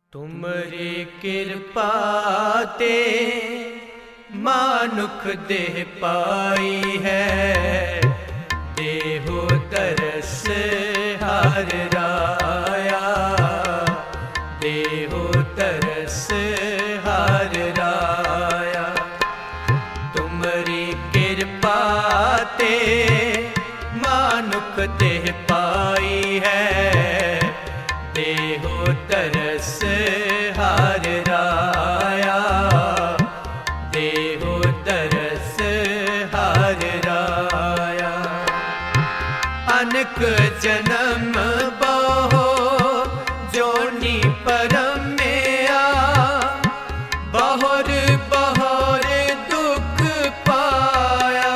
तुमरी कृपा ते मानुख देह पाई है। देहो तरस हर राया, देहो तरस हर राया। तुमरी कृपा ते मानुख देह पाई है। देहो तरस हर राया, देहो तरस हर राया। अनक जन्म बहु जोनि परम में आ, बहुर बहुर दुख पाया।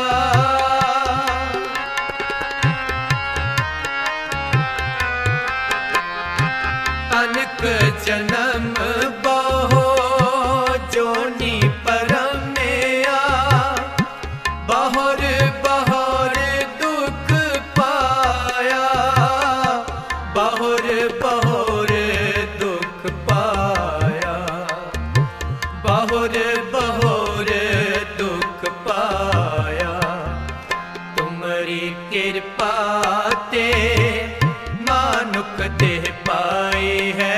अनक जन्म बहु जोनि परम में आ, बहुर बहुर दुख पाया। बहुर बहुर दुख पाया, बहुर बहुर दुख पाया। तुमरी कृपा ते मानुख देह पाई है।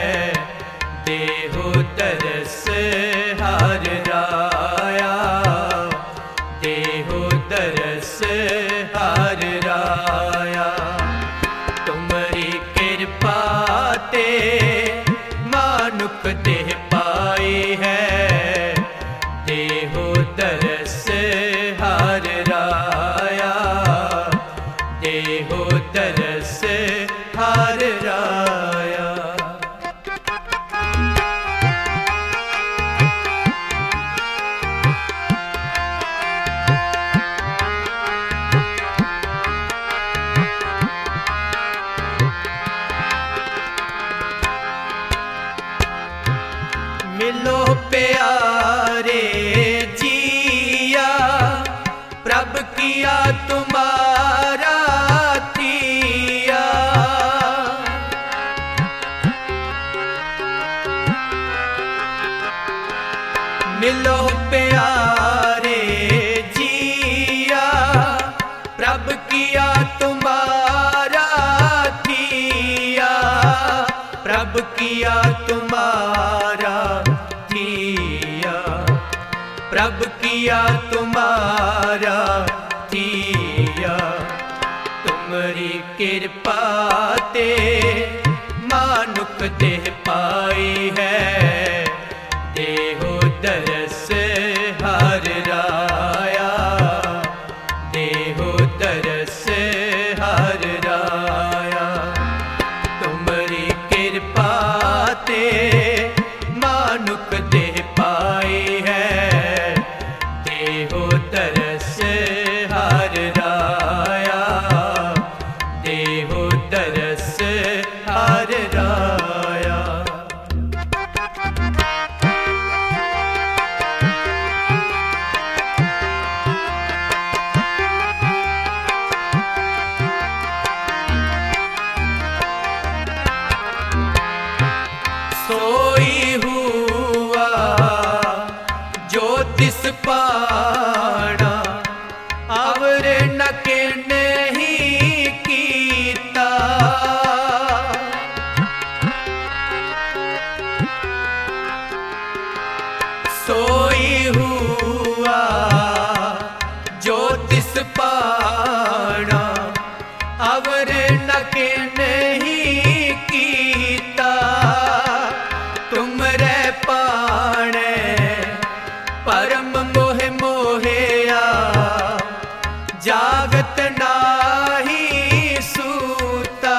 देहो तरस हर राया, देहो तरस हर राया। तुमरी कृपा ते मानुख देह पाई है। देहो तरस हर राया, देहो तरस हर राया। मिलो प्यारे जिया, प्रभ किया तुम्हारा थिया। मिलो प्यारे जिया, प्रभ किया तुम्हारा थिया। प्रभ किया तुम्हारा थिया, प्रभ किया तुम्हारा थिया। तुमरी कृपा ते मानुख देह पाई है। देहो तरस हर राया, देहो तरस हर राया। तुमरी कृपा ते मानुख देह पाई है। देहो तरस हर राया, देहो तरस हर राया। सोई हुआ जो तिस पाना, अवर न नहीं कीता। सोई हुआ जो तिस पाना, अवर न नहीं कीता। तुमरे पाणे परम मोह मोहिया, जागत नाही सूता।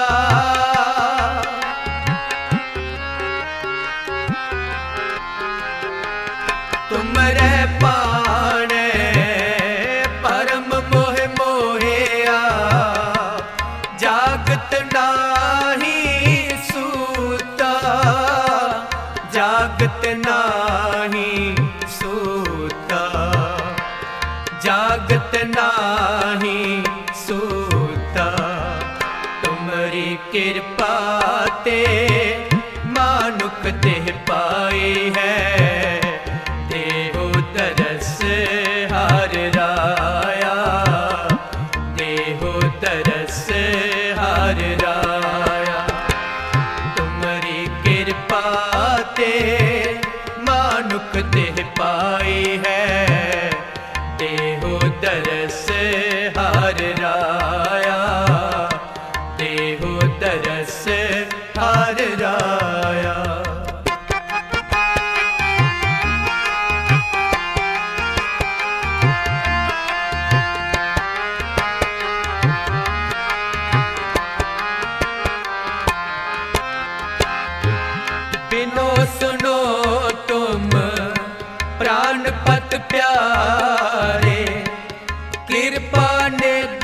तुमरे पाणे परम मोह मोहिया, जागत नाही सूता। जागत नाही सूता, जागत नाही सूता। तुमरी कृपा ते मानुख दे ते मानुक देह पाई है, देहो दरस हर राया, देहो दरस हर राया। बिनो सुनो तुम प्राणपत प्यारे, कृपा निध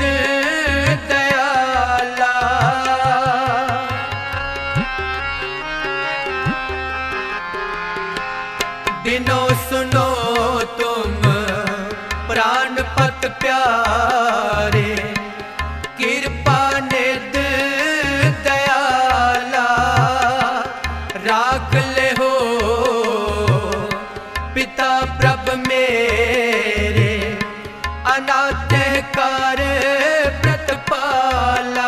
दयाला। बिनो सुनो तुम प्राणपत प्यारे, कृपा निध दयाला। राख ले हो पिता प्रभ मेरे, अनाथ कर प्रतिपाला।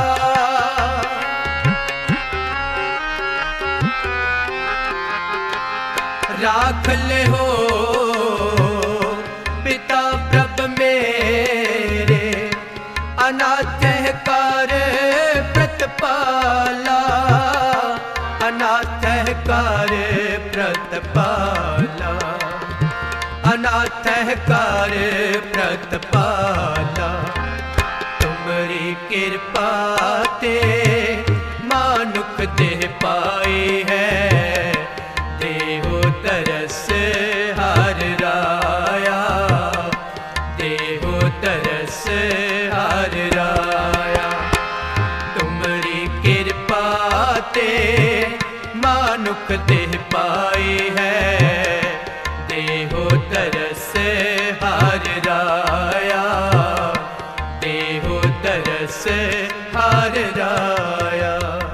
राख ले हो पिता प्रभ मेरे, अनाथ कर प्रतिपाला, अनाथ कर प्रतिपाला, अनाथ कर प्रतिपाला। तुमरी कृपा ते मानुक देह पाई है, देहो तरस हर राया, देहो तरस हर राया। तुमरी कृपा ते मानुक देह पाई है, देहो तरस हर राया, देहो तरस हर राया।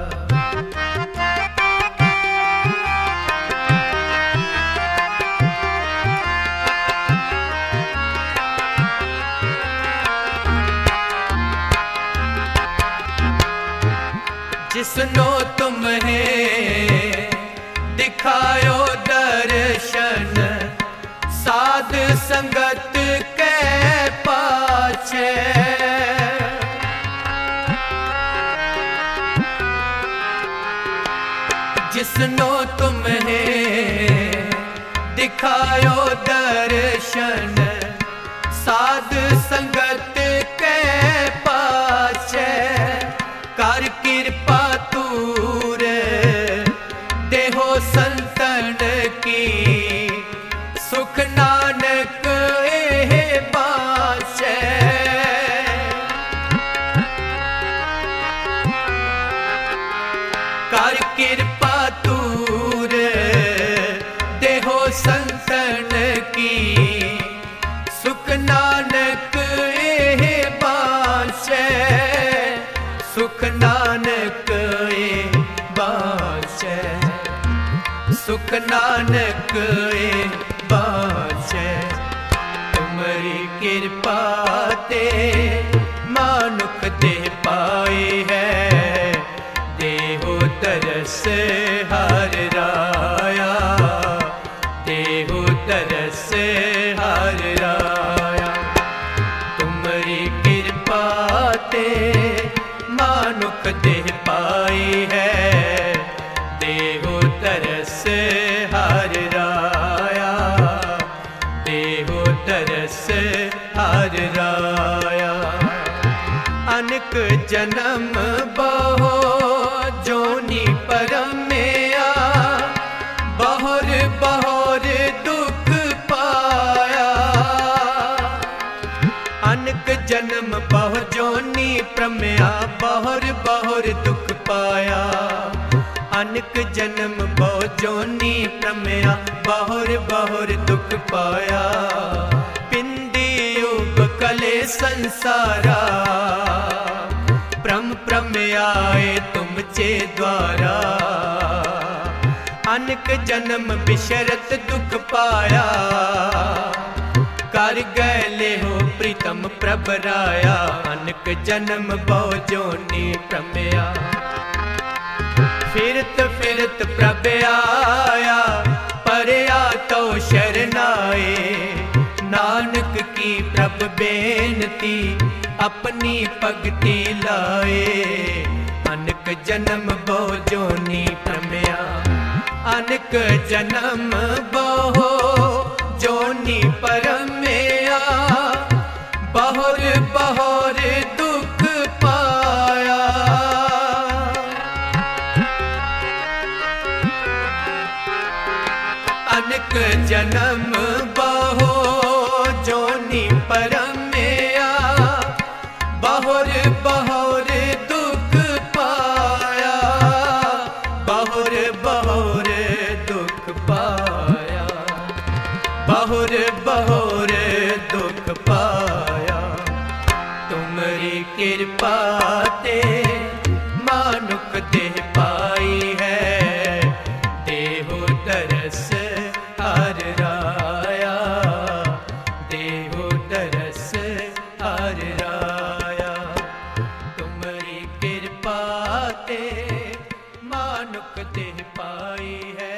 जिसनो तुम्हें दिखायो दर्शन, साध संगत के पाछे। जिसनो तुम्हें दिखायो दर्शन, साध संगत के पाछे। कर कृपा तूर देहो संतन की, सुख नानक एह बाँचे। कर कृपा तूर देहो संतन की, सुख नानक एह बाँचे, सुख नानक एह बाँचे, सुख नानक एह बाँचे। तुमरी कृपा ते मानुक देह पाई है, देहो तरस हर राया, देहो तरस हर राया। तुमरी कृपा ते मानुक देह पाई है, देहो तरस हर राया, देहो तरस हर राया। अनक जन्म बहो जोनी परमया, बहुर बहुर दुख पाया। अनक जन्म बहु जोनी प्रमया, बहुर बहुर दुख पाया। अनक जन्म बहु जोनी प्रमया, बहुर बहुर दुख पाया। पिंडी युग कले संसारा, प्रम प्रमयाए तुमचे द्वारा। अनक जन्म बिशरत दुख पाया, कर गए हो प्रीतम प्रभ राया। अनक जन्म बहु जोनी प्रमया, फिरत फिरत प्रभ आए भगति अपनी भगति लाए। अनक जन्म बहु जोनी प्रमया, अनक जन्म बहु जोनी परमया। बहुर बहुर दुख पाया, अनक जन्म बहु जोनी परमया। बहुर बहुर दुख पाया, बहुर बहुर दुख पाया, बहुर बहुर दुख पाया। तुमरी कृपा ते मानुख देह पाई है, देहो तरस हर राया, देहो तरस हर राया। तुमरी कृपा ते मानुख देह पाई है,